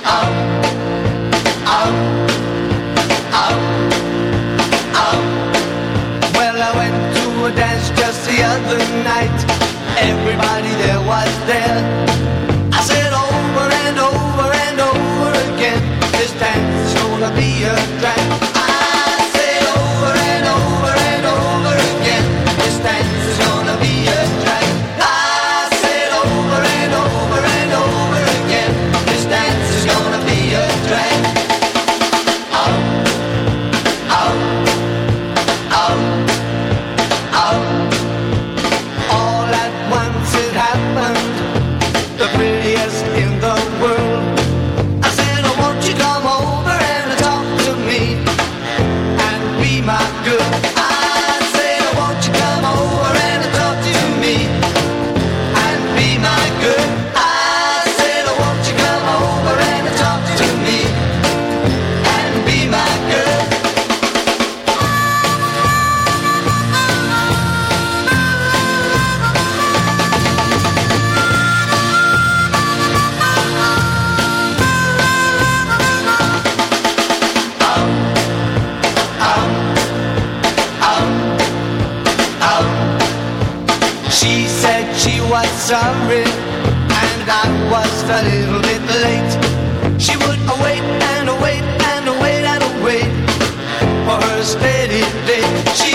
Well, I went to a dance just the other night. Everybody there was there. I said over and over and over again, this dance is gonna be a drag. I said over and over and over again, this dance is gonna be a drag. I said over and over and over again, this dance is gonna be a drag. Oh, oh, oh, oh. All at once it happened, the prettiest in the world. I said, oh, won't you come over and talk to me and be my girl? I said, oh, won't you come over and talk to me and be my girl? I said, oh, won't you come over and talk to me and be my girl? She said she was sorry and I was a little bit late. She would await and await and await and await for her steady date. She